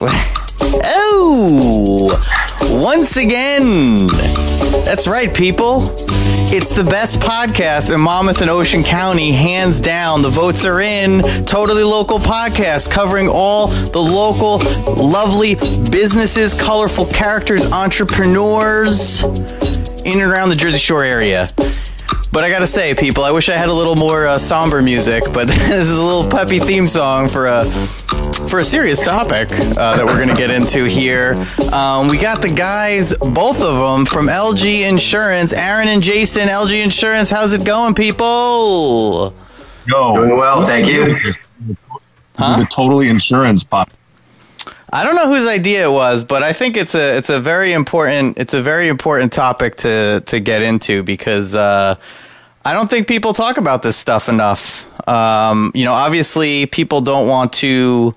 Oh, once again. That's right, people. It's the best podcast in Monmouth and Ocean County, hands down. The votes are in. Totally local podcast covering all the local, lovely businesses, colorful characters, entrepreneurs in and around the Jersey Shore area. But I gotta say, people, I wish I had a little more somber music, but this is a little peppy theme song for a serious topic that we're gonna get into here. We got the guys, both of them, from LG Insurance, Aaron and Jason. LG Insurance, how's it going, people? Doing well, thank you. The Totally Insurance pop. I don't know whose idea it was, but I think it's a very important topic to get into because I don't think people talk about this stuff enough. Obviously people don't want to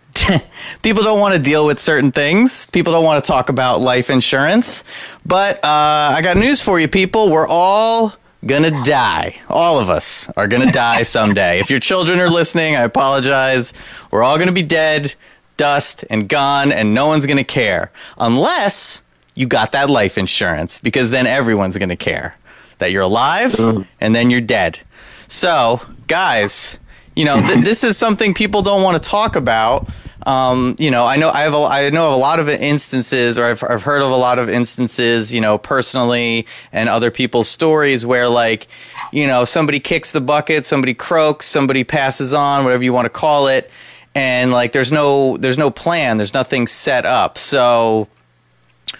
deal with certain things. People don't want to talk about life insurance, but I got news for you, people. We're all gonna die. All of us are gonna die someday. If your children are listening, I apologize. We're all gonna be dead, dust and gone, and no one's gonna care unless you got that life insurance, because then everyone's gonna care that you're alive and then you're dead. So guys, this is something people don't want to talk about. I know of a lot of instances, or I've heard of a lot of instances, personally, and other people's stories where, somebody kicks the bucket, somebody croaks, somebody passes on, whatever you want to call it. And there's no plan. There's nothing set up. So, to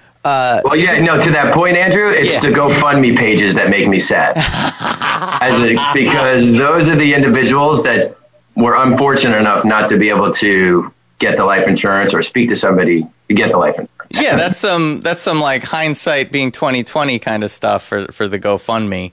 that point, Andrew, it's the GoFundMe pages that make me sad, because those are the individuals that were unfortunate enough not to be able to get the life insurance or speak to somebody to get the life insurance. Yeah, that's some hindsight being 2020 kind of stuff for the GoFundMe.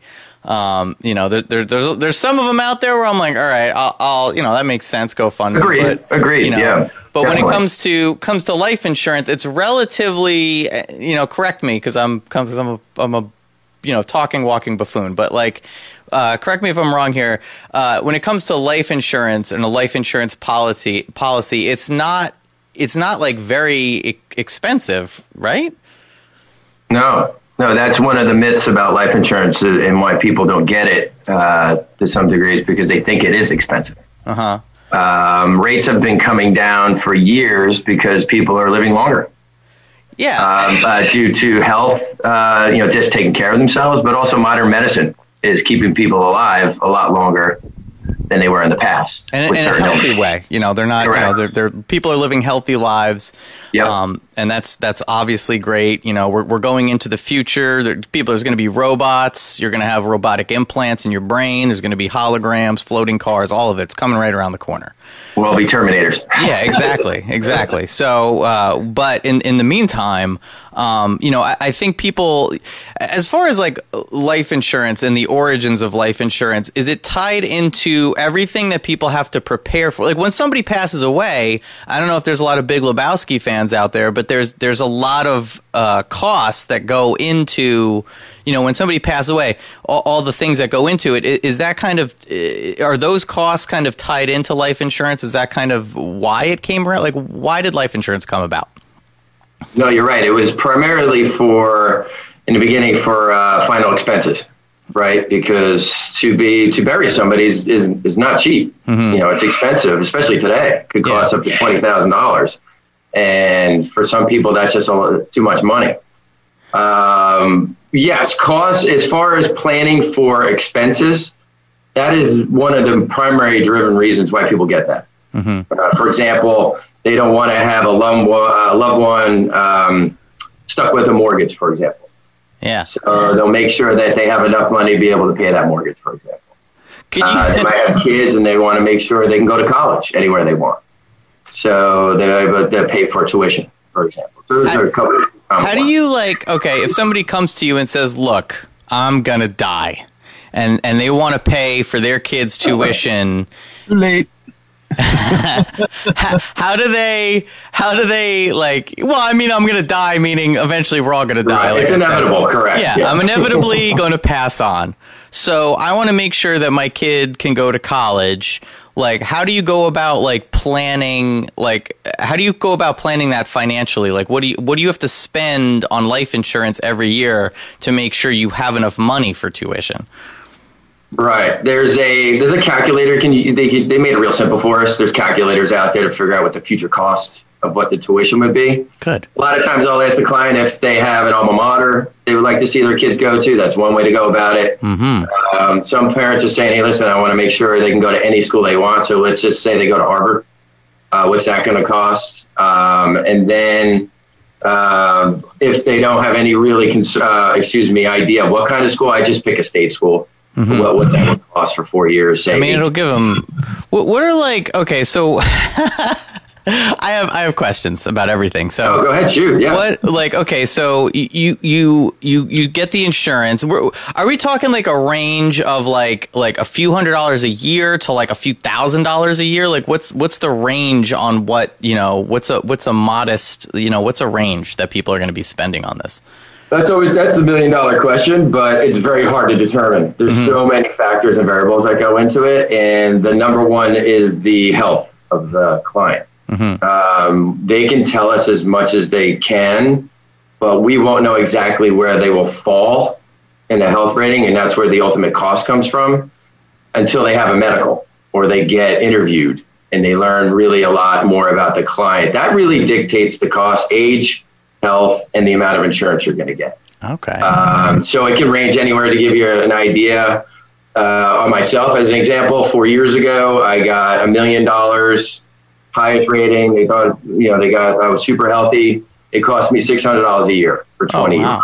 There's some of them out there where I'm like, all right, I'll that makes sense. GoFundMe. Agreed. Yeah. But definitely. When it comes to life insurance, it's relatively, correct me because I'm a talking, walking buffoon. But correct me if I'm wrong here. When it comes to life insurance and a life insurance policy, it's not very expensive, right? No, that's one of the myths about life insurance and why people don't get it to some degrees, because they think it is expensive. Rates have been coming down for years because people are living longer. Yeah. Due to health, just taking care of themselves, but also modern medicine is keeping people alive a lot longer than they were in the past. And in a healthy way. They're not, they're people are living healthy lives. Yep. And that's obviously great. We're going into the future. There's going to be robots. You're going to have robotic implants in your brain. There's going to be holograms, floating cars, all of it's coming right around the corner. We'll be Terminators. Yeah, exactly. So, but in the meantime, I think people, as far as life insurance and the origins of life insurance, is it tied into everything that people have to prepare for? When somebody passes away, I don't know if there's a lot of Big Lebowski fans out there, but there's a lot of costs that go into, when somebody passes away, all the things that go into it. Is that are those costs kind of tied into life insurance? Is that kind of why it came around? Why did life insurance come about? No, you're right. It was primarily in the beginning for final expenses, right? Because to bury somebody is not cheap. Mm-hmm. It's expensive, especially today. It could cost up to $20,000. And for some people, that's just too much money. Yes, costs, as far as planning for expenses, that is one of the primary driven reasons why people get that. Mm-hmm. For example, they don't want to have a loved one stuck with a mortgage, for example. Yeah. So they'll make sure that they have enough money to be able to pay that mortgage, for example. They might have kids and they want to make sure they can go to college anywhere they want. So they're able to pay for tuition, for example. So those are a couple of how do you if somebody comes to you and says, look, I'm going to die, and they want to pay for their kids' tuition. Too late. How do they I'm going to die, meaning eventually we're all going to die. Right. It's inevitable, correct. Yeah, I'm inevitably going to pass on. So I want to make sure that my kid can go to college. like, how do you go about like planning? Like, how do you go about planning that financially? Like, what do you have to spend on life insurance every year to make sure you have enough money for tuition? Right. There's a calculator. They made it real simple for us. There's calculators out there to figure out what the future cost of what the tuition would be. Good. A lot of times I'll ask the client if they have an alma mater they would like to see their kids go to. That's one way to go about it. Mm-hmm. Some parents are saying, hey, listen, I want to make sure they can go to any school they want. So let's just say they go to Harvard. What's that going to cost? And then if they don't have any really, idea of what kind of school, I just pick a state school. Mm-hmm. What that would cost for 4 years. Say. I mean, it'll give them. What are like? Okay, so I have questions about everything. So go ahead, shoot. Yeah. What like? Okay, so you get the insurance. Are we talking like a range of like a few $100s a year to like a few $1,000s a year? Like what's the range on what what's a modest what's a range that people are going to be spending on this? That's the $1 million question, but it's very hard to determine. There's so many factors and variables that go into it, and the number one is the health of the client. Mm-hmm. They can tell us as much as they can, but we won't know exactly where they will fall in the health rating, and that's where the ultimate cost comes from until they have a medical or they get interviewed and they learn really a lot more about the client. That really dictates the cost, age, health, and the amount of insurance you're going to get. Okay. So it can range anywhere. To give you an idea on myself, as an example, 4 years ago, I got $1 million, highest rating. They thought, I was super healthy. It cost me $600 a year for 20 years.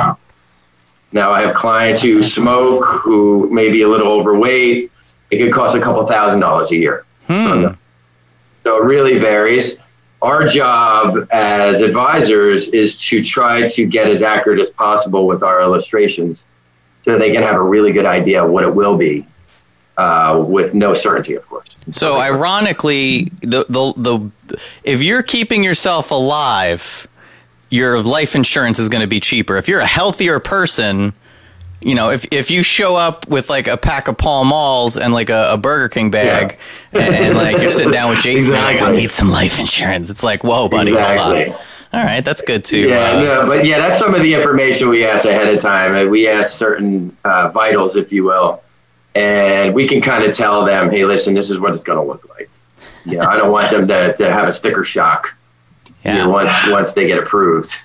Now I have clients who smoke, who may be a little overweight. It could cost a couple $1,000s a year. So it really varies. Our job as advisors is to try to get as accurate as possible with our illustrations so they can have a really good idea of what it will be with no certainty, of course. So ironically, the if you're keeping yourself alive, your life insurance is going to be cheaper. If you're a healthier person, if you show up with like a pack of Pall Malls and like a Burger King bag and like you're sitting down with Jason, like, I need some life insurance. It's like, whoa, buddy, hold on. All right, that's good too. That's some of the information we ask ahead of time. We ask certain vitals, if you will, and we can kind of tell them, hey, listen, this is what it's going to look like. I don't want them to have a sticker shock once they get approved.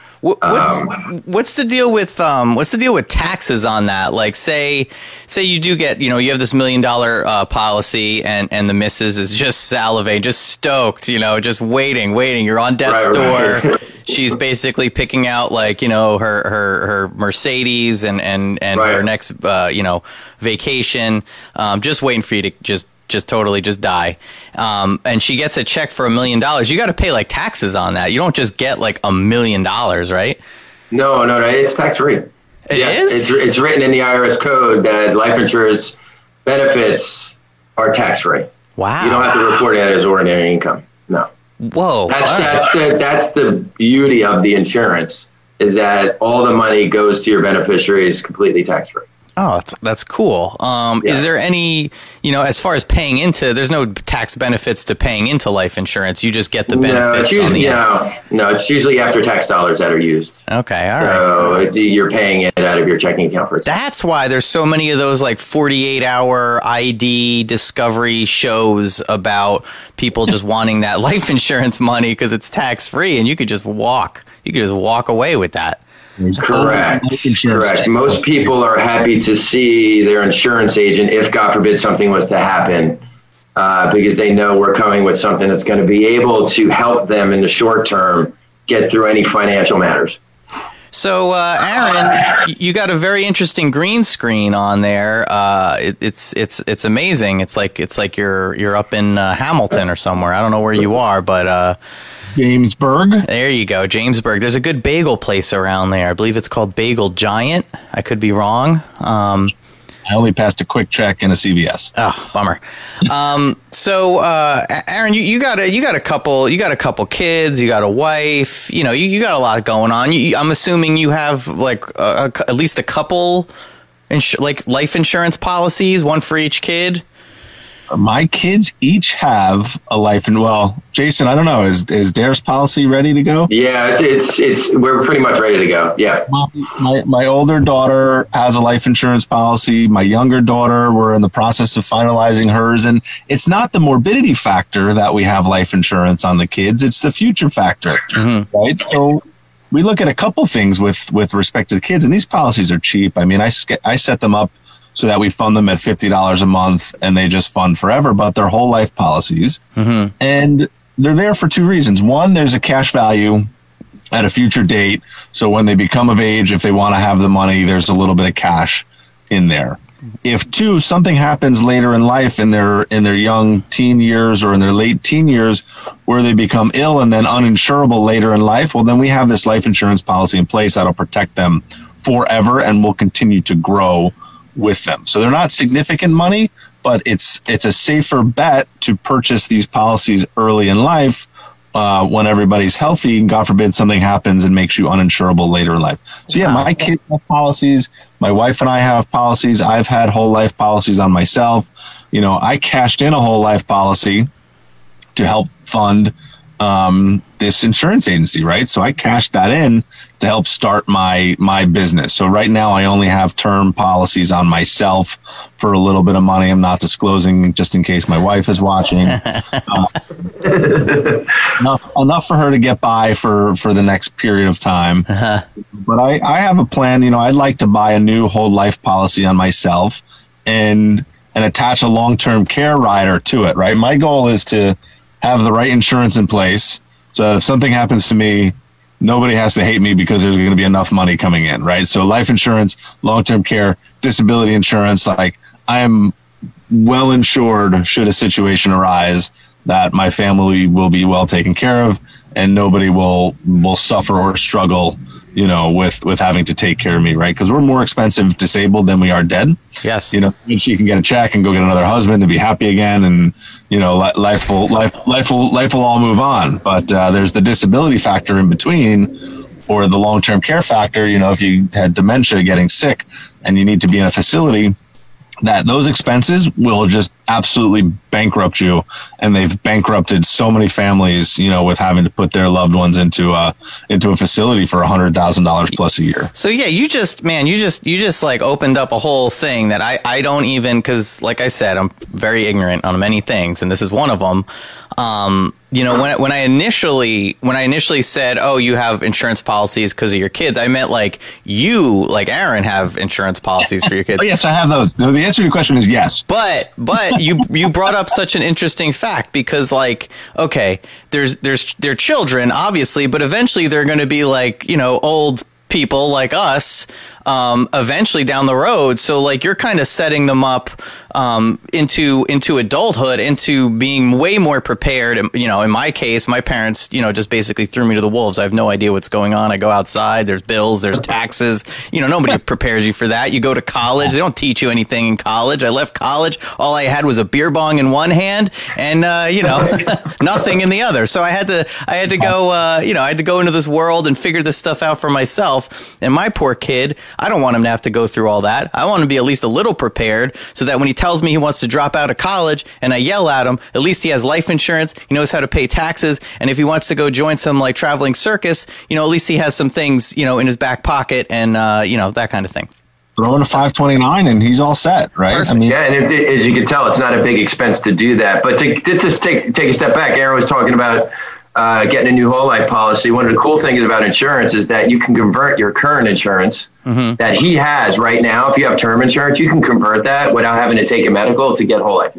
What's the deal with taxes on that? Like, say you do get, you have this $1 million policy, and the missus is just salivating, just stoked, just waiting. You're on death's door. Right. She's basically picking out like, her Mercedes and her next vacation, just waiting for you to just totally just die. And she gets a check for $1 million. You got to pay like taxes on that. You don't just get like $1 million, right? No, it's tax free. It is? It's written in the IRS code that life insurance benefits are tax free. Wow. You don't have to report it as ordinary income. No. Whoa. That's the beauty of the insurance, is that all the money goes to your beneficiaries completely tax free. Oh, that's cool. Is there any, as far as paying into, there's no tax benefits to paying into life insurance. You just get the benefits. No, it's usually after tax dollars that are used. Okay, all right. So you're paying it out of your checking account for it. That's why there's so many of those like 48-hour ID discovery shows about people just wanting that life insurance money because it's tax free, and you could just walk away with that. Correct. Most people are happy to see their insurance agent if, God forbid, something was to happen, because they know we're coming with something that's going to be able to help them in the short term get through any financial matters. So, Aaron, you got a very interesting green screen on there. It's amazing. It's like you're up in Hamilton or somewhere. I don't know where you are, but. Jamesburg. There you go, Jamesburg. There's a good bagel place around there. I believe it's called Bagel Giant. I could be wrong. I only passed a quick check in a CVS. Oh, bummer. So, Aaron, you got a couple kids. You got a wife. You got a lot going on. I'm assuming you have like at least a couple like life insurance policies, one for each kid. my kids each have a life. And well, Jason, I don't know, is Dare's policy ready to go? Yeah, it's we're pretty much ready to go. Yeah. My older daughter has a life insurance policy. My younger daughter, we're in the process of finalizing hers. And it's not the morbidity factor that we have life insurance on the kids. It's the future factor, right? So we look at a couple things with respect to the kids, and these policies are cheap. I mean, I set them up so that we fund them at $50 a month and they just fund forever, but they're whole life policies. And they're there for two reasons. One, there's a cash value at a future date. So when they become of age, if they want to have the money, there's a little bit of cash in there. If two, something happens later in life in their young teen years or in their late teen years where they become ill and then uninsurable later in life, well, then we have this life insurance policy in place that'll protect them forever and will continue to grow with them. So they're not significant money, but it's a safer bet to purchase these policies early in life when everybody's healthy, and God forbid something happens and makes you uninsurable later in life. So yeah, my kids have policies. My wife and I have policies. I've had whole life policies on myself. You know, I cashed in a whole life policy to help fund this insurance agency, right? So I cashed that in to help start my business. So right now I only have term policies on myself for a little bit of money. I'm not disclosing just in case my wife is watching. Enough for her to get by for the next period of time. But I have a plan. You know, I'd like to buy a new whole life policy on myself and attach a long-term care rider to it, right? My goal is to have the right insurance in place so that if something happens to me, nobody has to hate me because there's going to be enough money coming in, right? So life insurance, long-term care, disability insurance, like I am well insured should a situation arise that my family will be well taken care of and nobody will suffer or struggle, you know, with having to take care of me, right? Because we're more expensive disabled than we are dead. Yes. You know, she can get a check and go get another husband and be happy again, and you know, life will all move on. But there's the disability factor in between, or the long-term care factor. You know, if you had dementia, getting sick, and you need to be in a facility, that those expenses will just absolutely bankrupt you. And they've bankrupted so many families, you know, with having to put their loved ones into a facility for $100,000 plus a year. So yeah, you just like opened up a whole thing that I don't even, because like I said, I'm very ignorant on many things, and this is one of them. You know, when I initially said, oh, you have insurance policies because of your kids, I meant like Aaron, have insurance policies for your kids. Oh, yes, I have those. No, the answer to your question is yes. But you brought up such an interesting fact, because like, okay, they're children, obviously, but eventually they're going to be like, you know, old people like us eventually down the road. So like you're kind of setting them up into adulthood, into being way more prepared. You know, in my case, my parents, you know, just basically threw me to the wolves. I have no idea what's going on. I go outside, there's bills, there's taxes. You know, nobody prepares you for that. You go to college, they don't teach you anything in college. I left college, all I had was a beer bong in one hand and you know, nothing in the other. So I had to go you know, I had to go into this world and figure this stuff out for myself. And my poor kid, I don't want him to have to go through all that. I want him to be at least a little prepared, so that when he tells me he wants to drop out of college and I yell at him, at least he has life insurance, he knows how to pay taxes, and if he wants to go join some like traveling circus, you know, at least he has some things, you know, in his back pocket and you know, that kind of thing. Throw in a 529 and he's all set, right? Perfect. I mean, yeah, and as you can tell, it's not a big expense to do that. But to just take a step back, Aaron was talking about getting a new whole life policy. One of the cool things about insurance is that you can convert your current insurance that he has right now. If you have term insurance, you can convert that without having to take a medical to get whole life.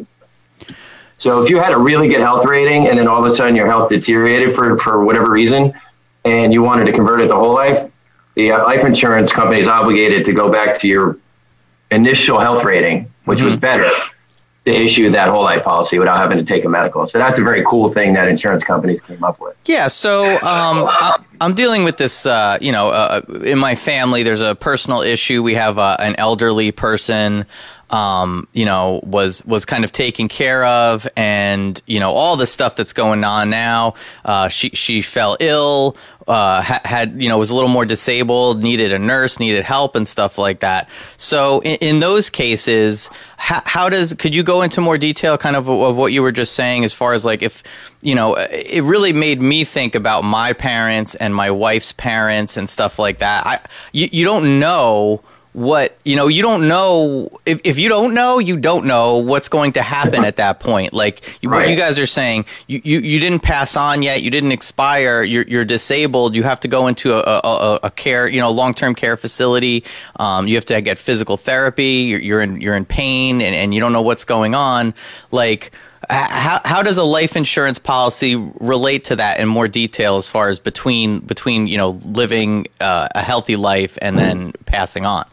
So if you had a really good health rating and then all of a sudden your health deteriorated for whatever reason and you wanted to convert it to whole life, the life insurance company is obligated to go back to your initial health rating, which was better, to issue that whole life policy without having to take a medical. So that's a very cool thing that insurance companies came up with. Yeah. So I'm dealing with this, you know, in my family, there's a personal issue. We have an elderly person was kind of taken care of, and all the stuff that's going on now. She fell ill, had was a little more disabled, needed a nurse, needed help and stuff like that. So in those cases, could you go into more detail kind of what you were just saying, as far as like, if it really made me think about my parents and my wife's parents and stuff like that. You don't know what, you don't know, if you don't know, you don't know what's going to happen at that point. Like what you guys are saying, you didn't pass on yet, you didn't expire, you're disabled, you have to go into a care, long-term care facility, you have to get physical therapy, you're in pain, and you don't know what's going on. Like, how does a life insurance policy relate to that in more detail, as far as between living a healthy life and then passing on?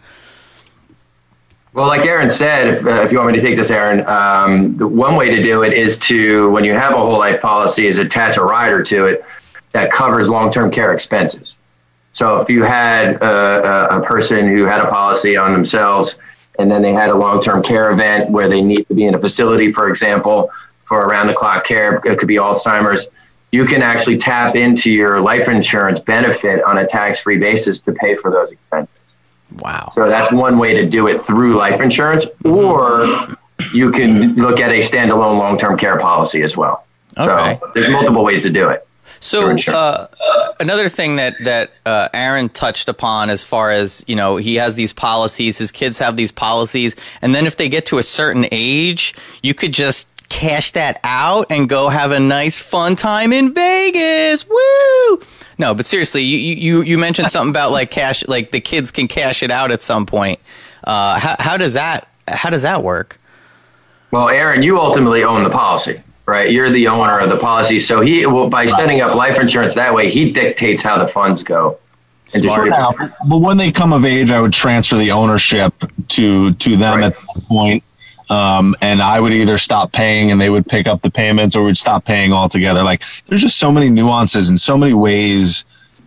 Well, like Aaron said, if you want me to take this, Aaron, the one way to do it is to, when you have a whole life policy, is attach a rider to it that covers long-term care expenses. So if you had a person who had a policy on themselves, and then they had a long-term care event where they need to be in a facility, for example, for around-the-clock care, it could be Alzheimer's, you can actually tap into your life insurance benefit on a tax-free basis to pay for those expenses. Wow. So that's one way to do it through life insurance, or you can look at a standalone long-term care policy as well. Okay. So there's multiple ways to do it. So another thing that Aaron touched upon, as far as, he has these policies, his kids have these policies, and then if they get to a certain age, you could just cash that out and go have a nice fun time in Vegas. Woo! No, but seriously, you mentioned something about like cash, like the kids can cash it out at some point. How does that work? Well, Aaron, you ultimately own the policy, right? You're the owner of the policy. So by setting up life insurance that way, he dictates how the funds go. And but when they come of age, I would transfer the ownership to them at that point. And I would either stop paying and they would pick up the payments, or we'd stop paying altogether. Like, there's just so many nuances and so many ways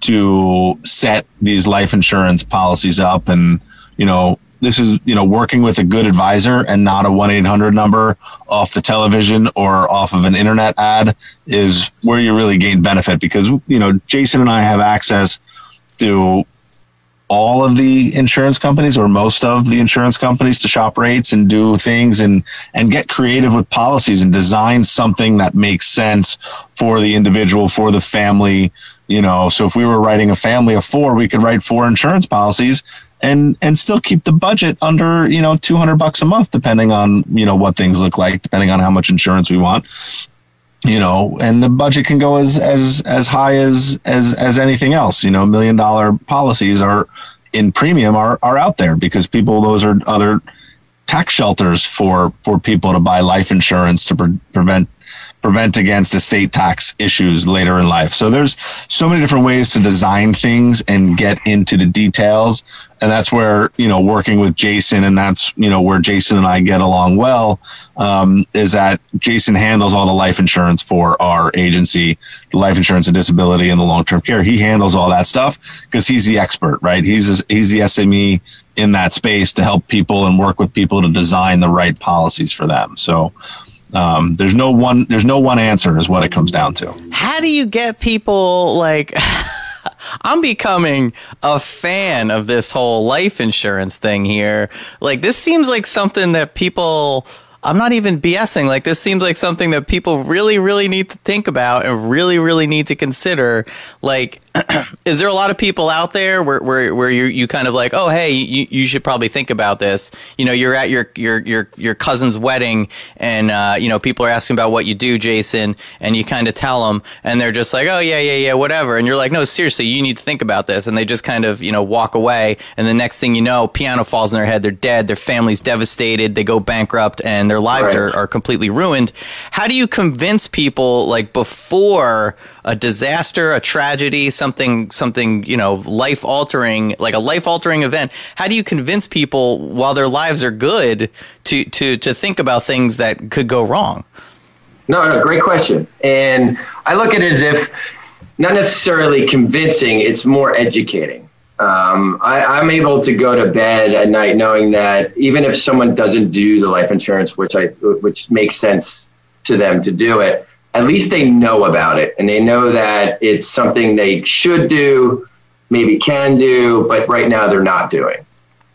to set these life insurance policies up. And, this is, working with a good advisor and not a 1-800 number off the television or off of an internet ad is where you really gain benefit, because, Jason and I have access to all of the insurance companies, or most of the insurance companies, to shop rates and do things and get creative with policies and design something that makes sense for the individual, for the family. So if we were writing a family of 4, we could write 4 insurance policies and still keep the budget under, $200 a month, depending on, what things look like, depending on how much insurance we want. And the budget can go as high as anything else. $1 million policies are in premium are out there, because those are other tax shelters for people to buy life insurance to prevent against estate tax issues later in life. So there's so many different ways to design things and get into the details. And that's where, working with Jason, and that's, where Jason and I get along well, is that Jason handles all the life insurance for our agency, the life insurance and disability and the long-term care. He handles all that stuff because he's the expert, right? He's the SME in that space to help people and work with people to design the right policies for them. So, there's no one answer is what it comes down to. How do you get people like I'm becoming a fan of this whole life insurance thing here. Like, this seems like something that people, I'm not even BSing. Like, this seems like something that people really, really need to think about and really, really need to consider. Like, is there a lot of people out there where you kind of like, oh, hey, you should probably think about this. You're at your cousin's wedding, and people are asking about what you do, Jason, and you kind of tell them, and they're just like, oh yeah, whatever, and you're like, no, seriously, you need to think about this, and they just kind of walk away, and the next thing you know, piano falls in their head, they're dead, their family's devastated, they go bankrupt, and their lives are completely ruined. How do you convince people, like, before a disaster, a tragedy, something, life altering, like a life altering event? How do you convince people while their lives are good to think about things that could go wrong? No, great question. And I look at it as if not necessarily convincing, it's more educating, I'm able to go to bed at night knowing that even if someone doesn't do the life insurance, which makes sense to them to do it, at least they know about it and they know that it's something they should do, maybe can do, but right now they're not doing.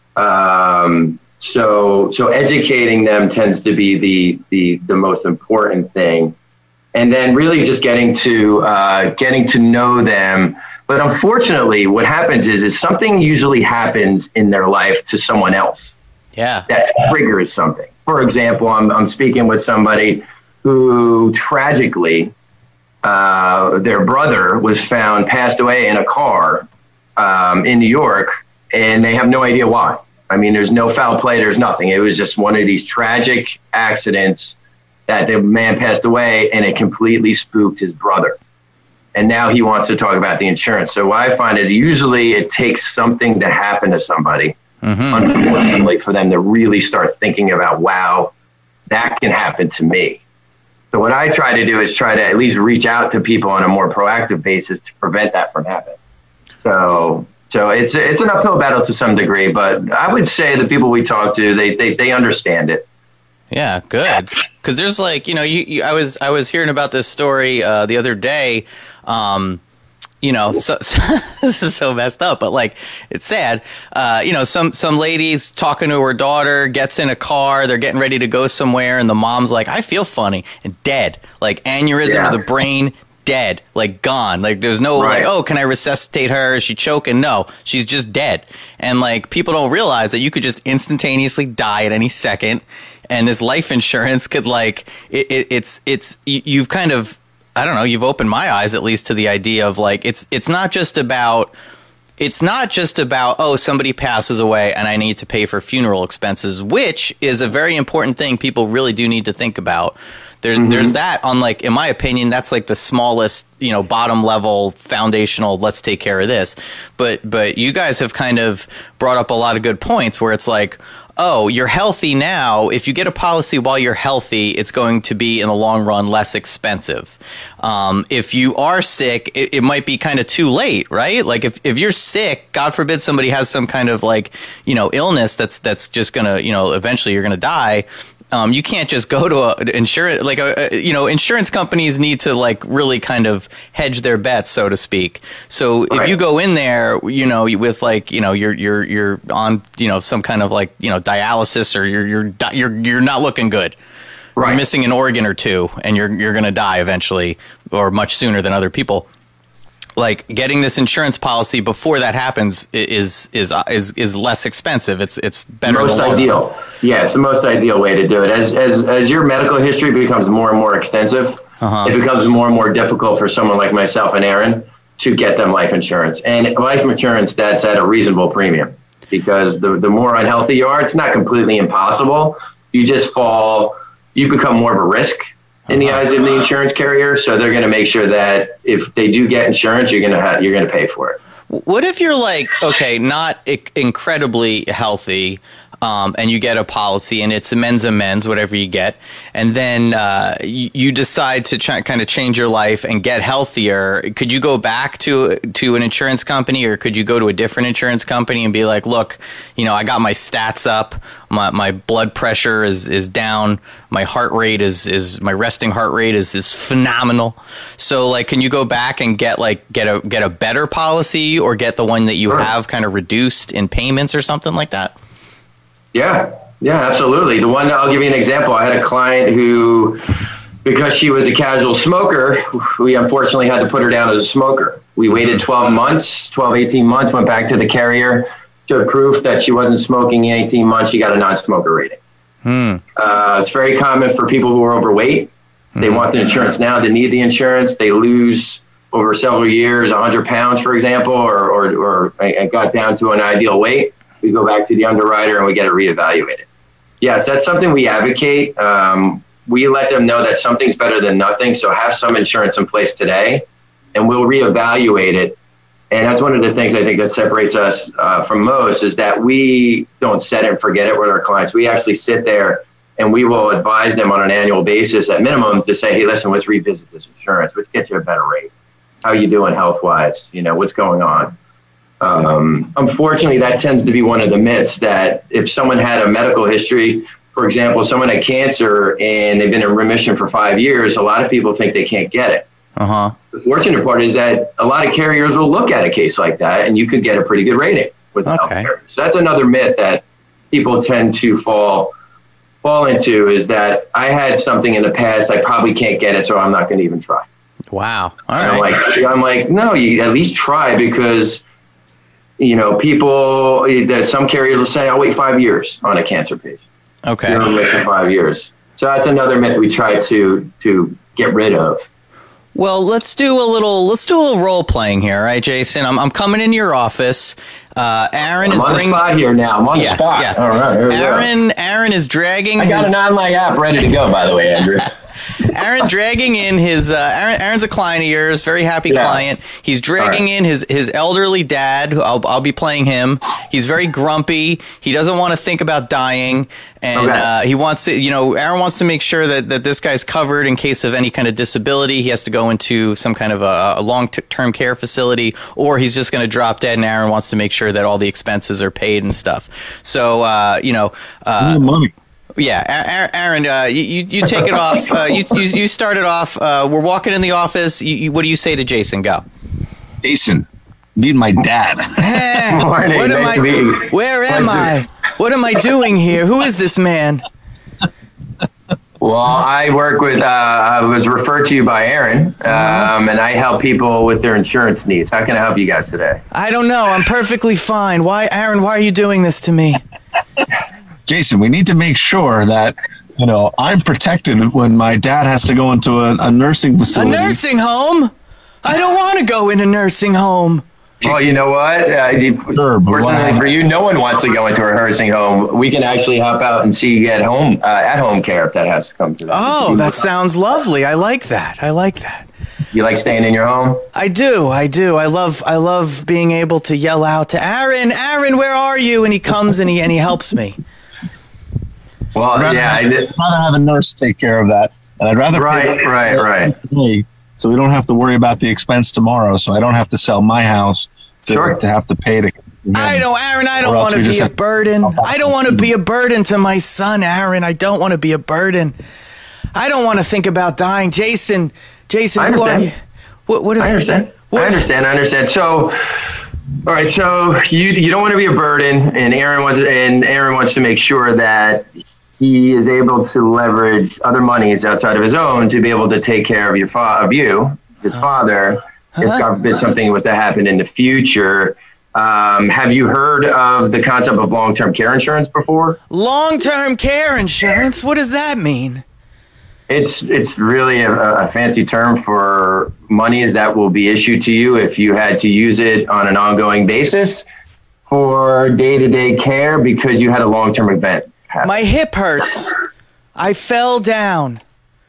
So educating them tends to be the most important thing. And then really just getting to know them. But unfortunately, what happens is something usually happens in their life to someone else. Yeah. That triggers something. For example, I'm speaking with somebody who tragically, their brother was found passed away in a car in New York, and they have no idea why. I mean, there's no foul play, there's nothing. It was just one of these tragic accidents that the man passed away, and it completely spooked his brother. And now he wants to talk about the insurance. So what I find is usually it takes something to happen to somebody, unfortunately, for them to really start thinking about, wow, that can happen to me. So what I try to do is try to at least reach out to people on a more proactive basis to prevent that from happening. So it's an uphill battle to some degree, but I would say the people we talk to, they understand it. Yeah, good. Because there's like, I was hearing about this story the other day. So this is so messed up, but like, it's sad. Some lady's talking to her daughter, gets in a car, they're getting ready to go somewhere, and the mom's like, I feel funny, and dead, like aneurysm of the brain, dead, like gone. Like there's no like, oh, can I resuscitate her? Is she choking? No, she's just dead. And like people don't realize that you could just instantaneously die at any second. And this life insurance could like, you've kind of, I don't know, you've opened my eyes at least to the idea of like, it's not just about, oh, somebody passes away and I need to pay for funeral expenses, which is a very important thing people really do need to think about. There's that on like, in my opinion, that's like the smallest, bottom level foundational, let's take care of this. But you guys have kind of brought up a lot of good points where it's like, oh, you're healthy now. If you get a policy while you're healthy, it's going to be in the long run less expensive. If you are sick, it might be kind of too late, right? Like if you're sick, God forbid somebody has some kind of like, illness that's just going to, eventually you're going to die. You can't just go to an insurance, like insurance companies need to like really kind of hedge their bets, so to speak. So if you go in there, with like, you're on, some kind of like, dialysis, or you're not looking good. Right. You're missing an organ or two, and you're going to die eventually, or much sooner than other people. Like getting this insurance policy before that happens is less expensive. It's better. Most ideal. Yeah, it's the most ideal way to do it. As your medical history becomes more and more extensive, it becomes more and more difficult for someone like myself and Aaron to get them life insurance. And life insurance that's at a reasonable premium, because the more unhealthy you are, it's not completely impossible. You become more of a risk in the eyes of the insurance carrier, so they're going to make sure that if they do get insurance, you're going to pay for it. What if you're like, okay, not incredibly healthy, and you get a policy, and it's amends, whatever you get, and then you decide to kind of change your life and get healthier? Could you go back to an insurance company, or could you go to a different insurance company and be like, look, I got my stats up, my blood pressure is down, my heart rate is my resting heart rate is phenomenal. So like, can you go back and get a better policy, or get the one that you have kind of reduced in payments or something like that? Yeah, absolutely. I'll give you an example. I had a client who, because she was a casual smoker, we unfortunately had to put her down as a smoker. We waited 18 months, went back to the carrier, showed proof that she wasn't smoking in 18 months. She got a non-smoker rating. It's very common for people who are overweight. They want the insurance now. They need the insurance. They lose over several years 100 pounds, for example, or got down to an ideal weight. We go back to the underwriter and we get it reevaluated. Yes, that's something we advocate. We let them know that something's better than nothing. So have some insurance in place today, and we'll reevaluate it. And that's one of the things I think that separates us from most, is that we don't set it and forget it with our clients. We actually sit there and we will advise them on an annual basis at minimum to say, hey, listen, let's revisit this insurance. Let's get you a better rate. How are you doing health-wise? What's going on? Unfortunately, that tends to be one of the myths, that if someone had a medical history, for example, someone had cancer and they've been in remission for 5 years, a lot of people think they can't get it. Uh-huh. The fortunate part is that a lot of carriers will look at a case like that and you could get a pretty good rating with the health carrier. So that's another myth that people tend to fall into, is that I had something in the past, I probably can't get it, so I'm not going to even try. Wow. All right. I'm like, no, you at least try, because people, some carriers will say, I'll wait 5 years on a cancer patient. Okay. You're in remission 5 years. So that's another myth we try to get rid of. Well, let's do a little role playing here, right, Jason? I'm coming into your office. Aaron is on the spot here now. I'm on the spot. Yes. All right. Here we go. Aaron is dragging. I got an online app ready to go, by the way, Andrew. Aaron's dragging in his Aaron's a client of yours, very happy client. He's dragging in his elderly dad. I'll be playing him. He's very grumpy. He doesn't want to think about dying, and he wants to, Aaron wants to make sure that this guy's covered in case of any kind of disability. He has to go into some kind of a long-term care facility, or he's just going to drop dead, and Aaron wants to make sure that all the expenses are paid and stuff. So, money. Yeah, Aaron, you take it off. You start it off. We're walking in the office. What do you say to Jason? Go. Jason, meet my dad. Hey, morning. Where am I? What am I doing here? Who is this man? Well, I work with, I was referred to you by Aaron, and I help people with their insurance needs. How can I help you guys today? I don't know. I'm perfectly fine. Why, Aaron, why are you doing this to me? Jason, we need to make sure that, I'm protected when my dad has to go into a nursing facility. A nursing home? I don't want to go in a nursing home. Well, you know what? Fortunately for you, no one wants to go into a nursing home. We can actually help out and see you at home care if that has to come to that. Oh, that sounds lovely. I like that. You like staying in your home? I do. I love being able to yell out to Aaron, where are you? And he comes and he helps me. Well, I'd rather have a nurse take care of that, and I'd rather right. So we don't have to worry about the expense tomorrow. So I don't have to sell my house to have to pay to. I know, Aaron. I don't want to be a burden. I don't want to be a burden to my son, Aaron. I don't want to be a burden. I don't want to think about dying, Jason. I understand. I understand. So. All right, so you don't want to be a burden, and Aaron wants to make sure that he is able to leverage other monies outside of his own to be able to take care of his father, if God forbid something was to happen in the future. Have you heard of the concept of long-term care insurance before? Long-term care insurance? What does that mean? It's really a fancy term for monies that will be issued to you if you had to use it on an ongoing basis for day-to-day care because you had a long-term event happen. My hip hurts. I fell down.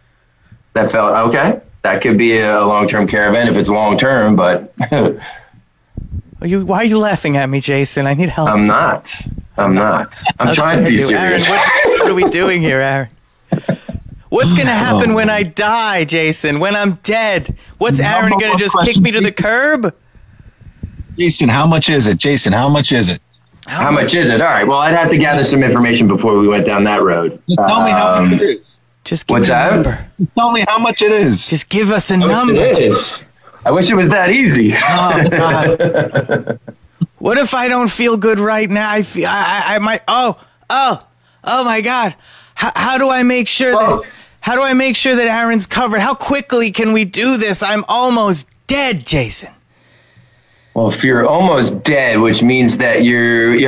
Okay. That could be a long-term care event if it's long-term, but... Why are you laughing at me, Jason? I need help. I'm not. I'm trying to be serious. Aaron, what are we doing here, Aaron? What's going to happen when I die, Jason? When I'm dead? What's Aaron going to just kick me to the curb? Jason, how much is it? How much is it? All right. Well, I'd have to gather some information before we went down that road. Just tell me how much it is. Just give me a number. Just tell me how much it is. Just give us a number. I wish it was that easy. Oh, God. What if I don't feel good right now? I might. Oh my God. How do I make sure that? How do I make sure that Aaron's covered? How quickly can we do this? I'm almost dead, Jason. Well, if you're almost dead, which means that do you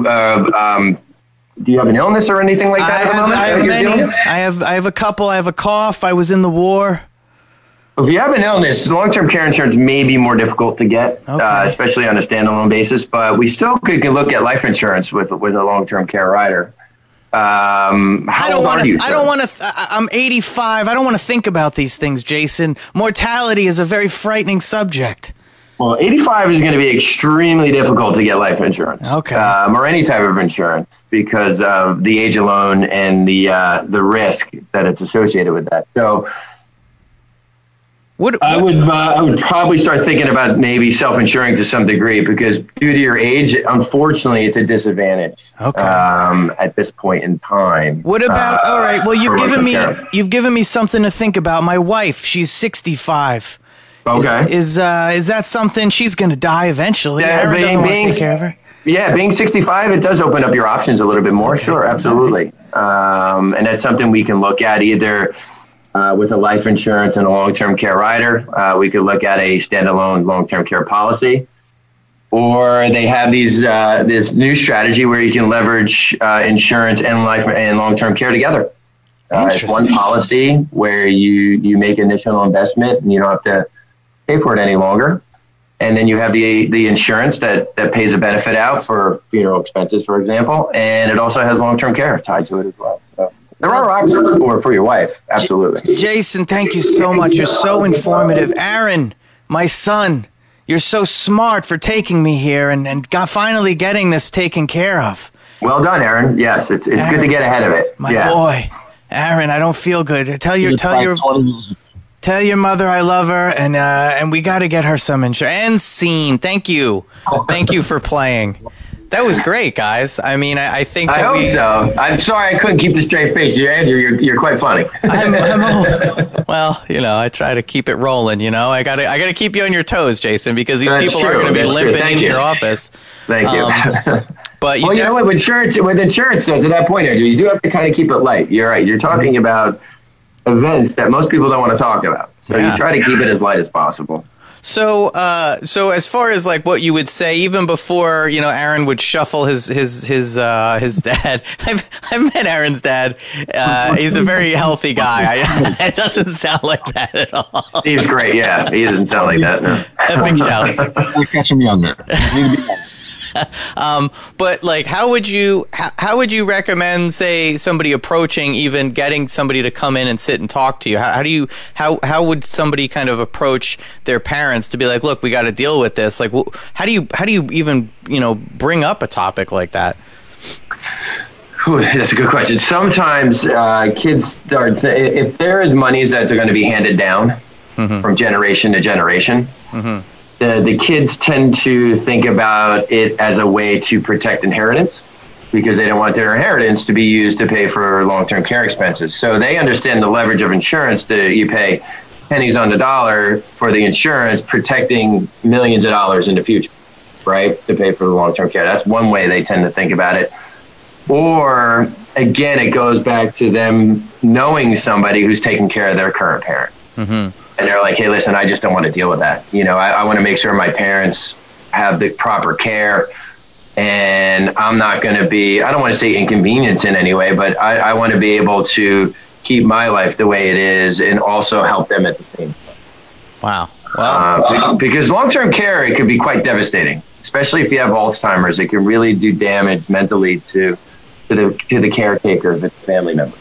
have an illness or anything like that? I have a couple. I have a cough. I was in the war. If you have an illness, long-term care insurance may be more difficult to get, especially on a standalone basis. But we still could look at life insurance with a long-term care rider. I'm 85. I don't want to think about these things, Jason. Mortality is a very frightening subject. Well, 85 is going to be extremely difficult to get life insurance. Okay. Or any type of insurance because of the age alone and the risk that it's associated with that. So I would probably start thinking about maybe self-insuring to some degree, because due to your age, unfortunately, it's a disadvantage. Okay. At this point in time. What about? All right. Well, you've given me something to think about. My wife, she's 65. Okay. Is that something? She's going to die eventually. Yeah, Aaron doesn't want to take care of her. Yeah, being 65, it does open up your options a little bit more. Okay. Sure, absolutely. And that's something we can look at either. With a life insurance and a long-term care rider, we could look at a standalone long-term care policy, or they have this new strategy where you can leverage insurance and life and long-term care together. It's one policy where you make initial investment and you don't have to pay for it any longer, and then you have the insurance that pays a benefit out for funeral expenses, for example, and it also has long-term care tied to it as well. So there are options for your wife. Absolutely. Jason, thank you so much. You're so informative. Aaron, my son, you're so smart for taking me here and finally getting this taken care of. Well done, Aaron. Yes, it's Aaron, good to get ahead of it. My boy. Aaron, I don't feel good. Tell your mother I love her, and we got to get her some insurance. And scene. Thank you for playing. That was great, guys. I mean, I think that I hope so. I'm sorry I couldn't keep the straight face. Andrew, you're quite funny. I'm old. Well, I try to keep it rolling. I gotta keep you on your toes, Jason, because these people are going to be limping into your office. Thank you. But with insurance, though, to that point, Andrew, you do have to kind of keep it light. You're right. You're talking about events that most people don't want to talk about, so you try to keep it as light as possible. So as far as like what you would say, even before Aaron would shuffle his dad. I've met Aaron's dad. He's a very healthy guy. It doesn't sound like that at all. Steve's great. Yeah, he doesn't sound like that. No. Big shouts. We catch him younger. But like, how would you recommend, say, somebody approaching, even getting somebody to come in and sit and talk to you? How would somebody kind of approach their parents to be like, look, we got to deal with this? Like, how do you even bring up a topic like that? That's a good question. Sometimes kids start if there is monies that are going to be handed down from generation to generation. Mm-hmm. The kids tend to think about it as a way to protect inheritance, because they don't want their inheritance to be used to pay for long-term care expenses. So they understand the leverage of insurance. You pay pennies on the dollar for the insurance, protecting millions of dollars in the future, right, to pay for the long-term care. That's one way they tend to think about it. Or, again, it goes back to them knowing somebody who's taking care of their current parent. Mm-hmm. And they're like, hey, listen, I just don't want to deal with that. I want to make sure my parents have the proper care, and I'm not going to be, I don't want to say inconvenience in any way, but I want to be able to keep my life the way it is and also help them at the same time. Wow. Because long-term care, it could be quite devastating, especially if you have Alzheimer's. It can really do damage mentally to the caretaker, the family member.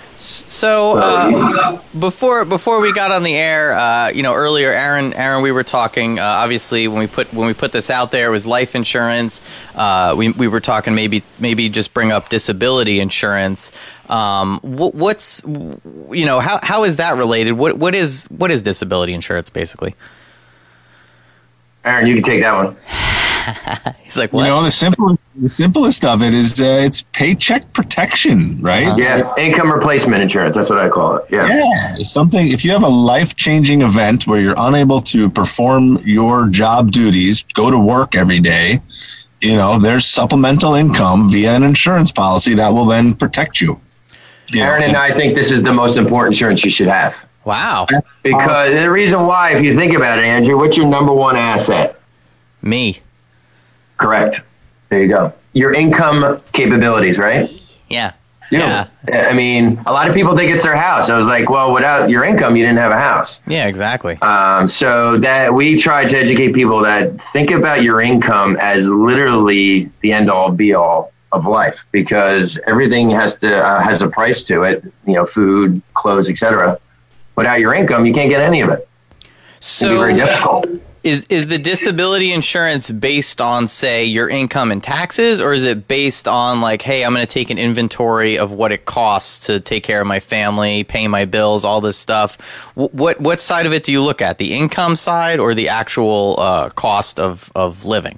So before we got on the air, earlier, Aaron, we were talking. Obviously, when we put this out there, it was life insurance. We were talking maybe just bring up disability insurance. What's how is that related? What is disability insurance basically? Aaron, you can take that one. He's like, what? The simplest of it is it's paycheck protection, right? Yeah, income replacement insurance. That's what I call it. Yeah, something. If you have a life-changing event where you're unable to perform your job duties, go to work every day, there's supplemental income via an insurance policy that will then protect you. Aaron and I think this is the most important insurance you should have. Wow. Because the reason why, if you think about it, Andrew, what's your number one asset? Me. Correct. There you go. Your income capabilities, right? Yeah. Yeah. I mean, a lot of people think it's their house. I was like, well, without your income, you didn't have a house. Yeah, exactly. So that we try to educate people that think about your income as literally the end all be all of life, because everything has a price to it, food, clothes, etc. Without your income, you can't get any of it. So it can be very difficult. Is the disability insurance based on, say, your income and taxes, or is it based on like, hey, I'm going to take an inventory of what it costs to take care of my family, pay my bills, all this stuff? What side of it do you look at? The income side or the actual cost of living?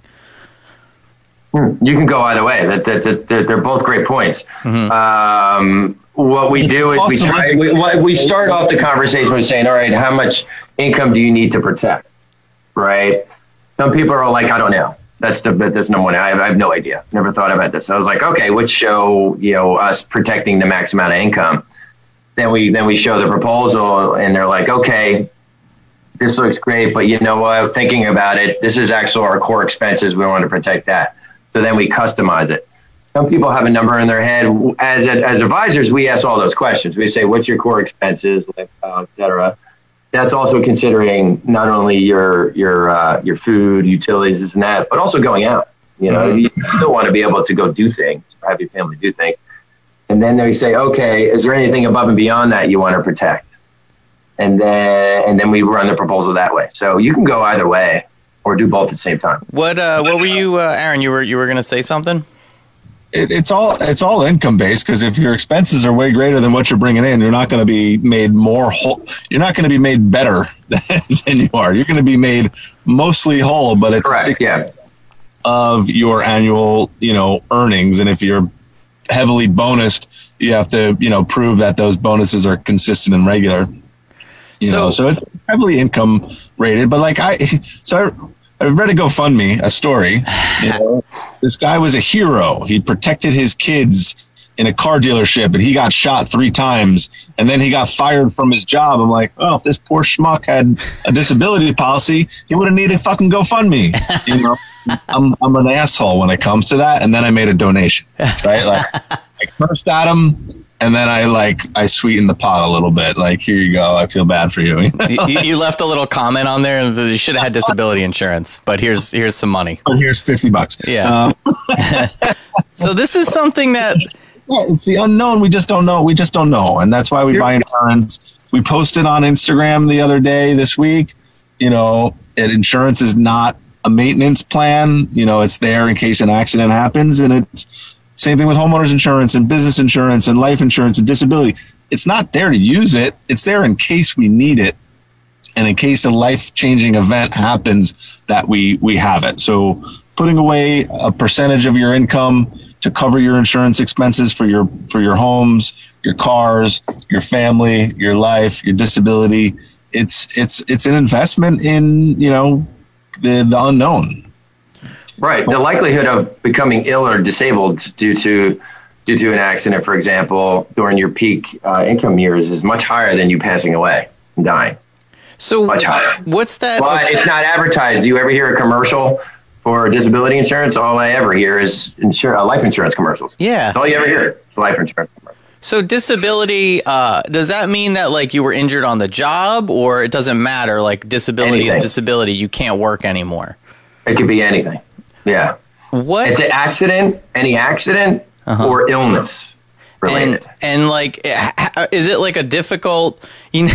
You can go either way. They're both great points. What we do is we start off the conversation with saying, all right, how much income do you need to protect? Right? Some people are like, I don't know. That's number one. I have no idea. Never thought about this. I was like, okay, let's show us protecting the max amount of income. Then we show the proposal, and they're like, okay, this looks great, but you know what? Thinking about it, this is actually our core expenses. We want to protect that. So then we customize it. Some people have a number in their head. As advisors, we ask all those questions. We say, what's your core expenses, et cetera. That's also considering not only your food, utilities, this and that, but also going out. You still want to be able to go do things, or have your family do things. And then they say, okay, is there anything above and beyond that you want to protect? And then we run the proposal that way. So you can go either way, or do both at the same time. What were you, Aaron? You were going to say something? It's all income based, because if your expenses are way greater than what you're bringing in, you're not going to be made more whole. You're not going to be made better than you are. You're going to be made mostly whole, but it's correct, yeah, of your annual earnings. And if you're heavily bonused, you have to prove that those bonuses are consistent and regular. So it's heavily income rated. But like I read a GoFundMe, a story. This guy was a hero. He protected his kids in a car dealership, and he got shot 3 times, and then he got fired from his job. I'm like, oh, if this poor schmuck had a disability policy, he would have needed a fucking GoFundMe. I'm an asshole when it comes to that. And then I made a donation, right? Like I cursed at him, and then I sweetened the pot a little bit. Like, here you go. I feel bad for you. You left a little comment on there. You should have had disability insurance, but here's some money. But here's $50. Yeah. So this is something that it's the unknown. We just don't know. And that's why we buy insurance. We posted on Instagram the other day, this week, insurance is not a maintenance plan. It's there in case an accident happens. And it's same thing with homeowners insurance and business insurance and life insurance and disability. It's not there to use it. It's there in case we need it, and in case a life-changing event happens, that we have it. So putting away a percentage of your income to cover your insurance expenses for your homes, your cars, your family, your life, your disability, it's an investment in the unknown. Right. The likelihood of becoming ill or disabled due to an accident, for example, during your peak income years is much higher than you passing away and dying. So much higher. What's that? But it's not advertised. Do you ever hear a commercial for disability insurance? All I ever hear is life insurance commercials. Yeah. That's all you ever hear. It's life insurance commercials. So disability, does that mean that like you were injured on the job, or it doesn't matter? Like disability is disability. You can't work anymore. It could be anything. Yeah. What? It's an accident, any accident or illness related. And like, is it like a difficult, you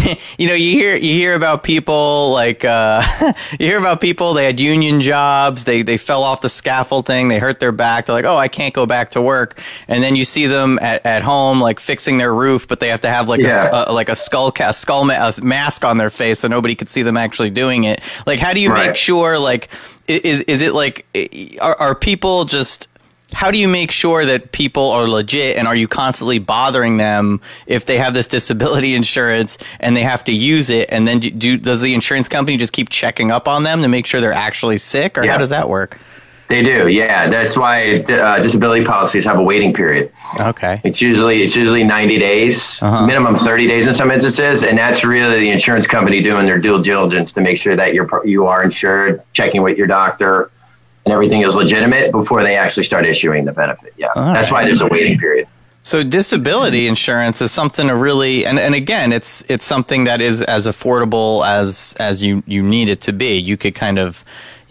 hear about people like, you hear about people, they had union jobs, they fell off the scaffolding, they hurt their back. They're like, oh, I can't go back to work. And then you see them at home, like fixing their roof, but they have to have like a skull mask on their face so nobody could see them actually doing it. Like, how do you make sure, like, is it like, are people just, how do you make sure that people are legit, and are you constantly bothering them if they have this disability insurance and they have to use it? And then does the insurance company just keep checking up on them to make sure they're actually sick, or how does that work? They do. Yeah. That's why disability policies have a waiting period. Okay. It's usually 90 days, minimum 30 days in some instances. And that's really the insurance company doing their due diligence to make sure that you are insured, checking with your doctor, and everything is legitimate before they actually start issuing the benefit. Yeah. That's why there's a waiting period. So disability insurance is something to really, and again, it's something that is as affordable as you need it to be. You could kind of,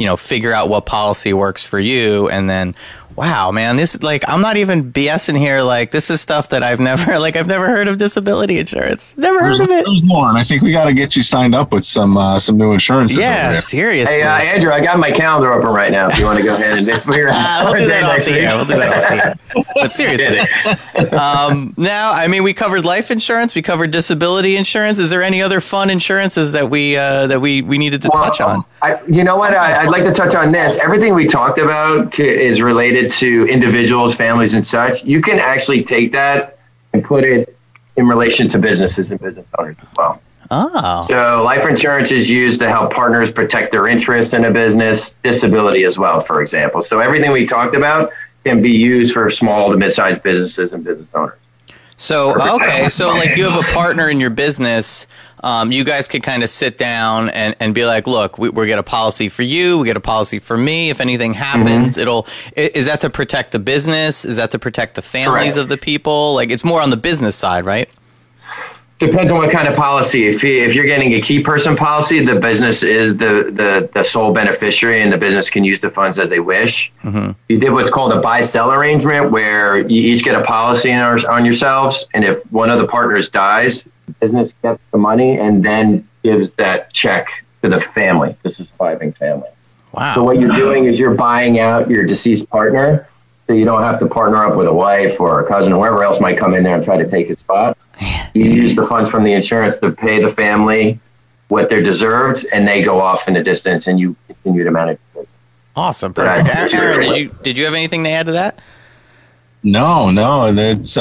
figure out what policy works for you. And then, wow, man, this, like, I'm not even BSing here. Like, this is stuff that I've never heard of disability insurance. Never heard of it. There's more, and I think we got to get you signed up with some new insurances. Yeah, seriously. Hey, Andrew, I got my calendar open right now. If you want to go ahead and figure out, we'll do that off the air. But seriously, now, I mean, we covered life insurance, we covered disability insurance. Is there any other fun insurances that we needed to touch on? You know what? I'd like to touch on this. Everything we talked about is related to individuals, families, and such. You can actually take that and put it in relation to businesses and business owners as well. Oh. So life insurance is used to help partners protect their interests in a business, disability as well, for example. So everything we talked about can be used for small to mid-sized businesses and business owners. So, okay. So like you have a partner in your business, you guys could kind of sit down and be like, look, we get a policy for you. We get a policy for me. If anything happens, is that to protect the business? Is that to protect the families of the people? Like, it's more on the business side, right? Depends on what kind of policy. If you're getting a key person policy, the business is the sole beneficiary, and the business can use the funds as they wish. Mm-hmm. You did what's called a buy-sell arrangement, where you each get a policy on yourselves, and if one of the partners dies, the business gets the money and then gives that check to the family, the surviving family. Wow. So what you're doing is you're buying out your deceased partner, so you don't have to partner up with a wife or a cousin or whoever else might come in there and try to take his spot. You use the funds from the insurance to pay the family what they're deserved, and they go off in the distance, and you continue to manage it. Awesome. Perfect. Aaron, did you have anything to add to that? No, that's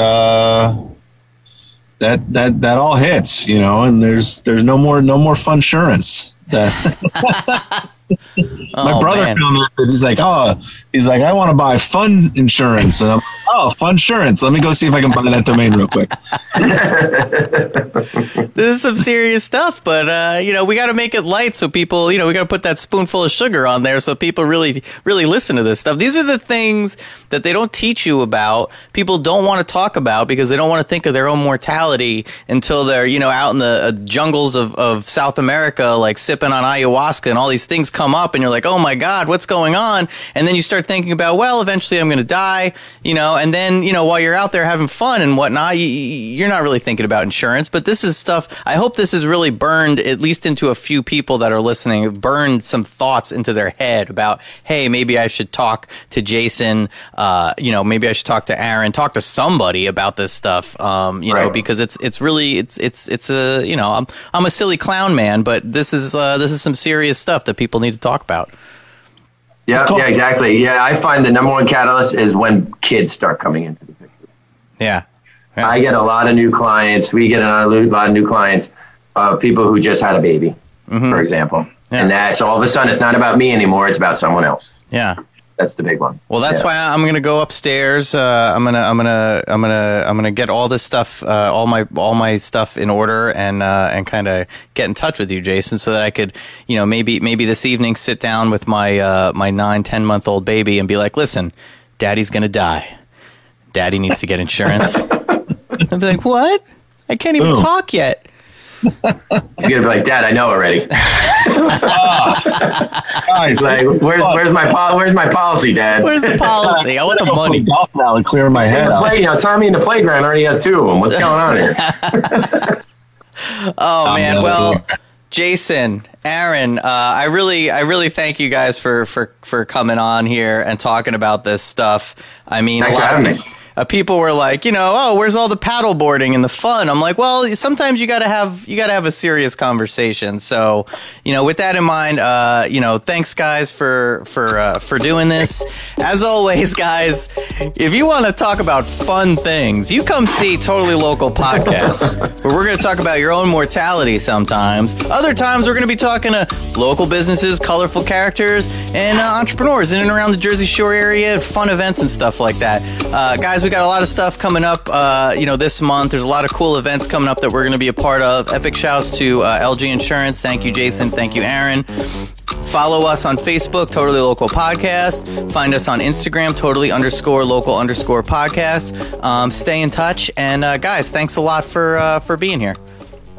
that all hits, and there's no more fun insurance. My brother commented, he's like, I want to buy fun insurance. And I'm like, fun insurance. Let me go see if I can buy that domain real quick. This is some serious stuff, but we got to make it light so people, we got to put that spoonful of sugar on there so people really, really listen to this stuff. These are the things that they don't teach you about. People don't want to talk about because they don't want to think of their own mortality until they're, out in the jungles of South America, like sipping on ayahuasca, and all these things come up, and you're like, oh my God, what's going on? And then you start thinking about, well, eventually I'm going to die, and then, while you're out there having fun and whatnot, you're not really thinking about insurance. But this is stuff, I hope this has really burned, at least into a few people that are listening, burned some thoughts into their head about, hey, maybe I should talk to Jason, maybe I should talk to Aaron, talk to somebody about this stuff, because it's really, it's a, I'm a silly clown man, but this is some serious stuff that people need to talk about. Yeah, cool. Yeah, exactly. Yeah, I find the number one catalyst is when kids start coming into the picture. Yeah. I get a lot of new clients. We get a lot of new clients, people who just had a baby, for example. Yeah. And that's all of a sudden, it's not about me anymore. It's about someone else. Yeah. That's the big one. Well, that's why I'm going to go upstairs. I'm gonna get all this stuff, all my stuff in order, and kind of get in touch with you, Jason, so that I could, maybe this evening sit down with my 9-10-month-old baby and be like, listen, Daddy's going to die. Daddy needs to get insurance. I'd be like, what? I can't even talk yet. You're gonna be like, Dad, I know already. Nice. Like, where's my policy, Dad? Where's the policy? I want the money. Golf now and clear my head out. Tommy in the playground already has 2 of them. What's going on here? Oh man, well, Jason, Aaron, I really thank you guys for coming on here and talking about this stuff. I mean, thanks for having me. People were like, where's all the paddle boarding and the fun? I'm like, well, sometimes you gotta have a serious conversation. So, with that in mind, thanks guys for doing this. As always, guys, if you want to talk about fun things, you come see Totally Local Podcast, where we're going to talk about your own mortality sometimes. Other times, we're going to be talking to local businesses, colorful characters, and entrepreneurs in and around the Jersey Shore area, fun events and stuff like that. Guys, we got a lot of stuff coming up, this month. There's a lot of cool events coming up that we're going to be a part of. Epic shouts to LG Insurance. Thank you, Jason. Thank you, Aaron. Follow us on Facebook, Totally Local Podcast. Find us on Instagram, Totally_Local_podcast. Stay in touch. And guys, thanks a lot for being here.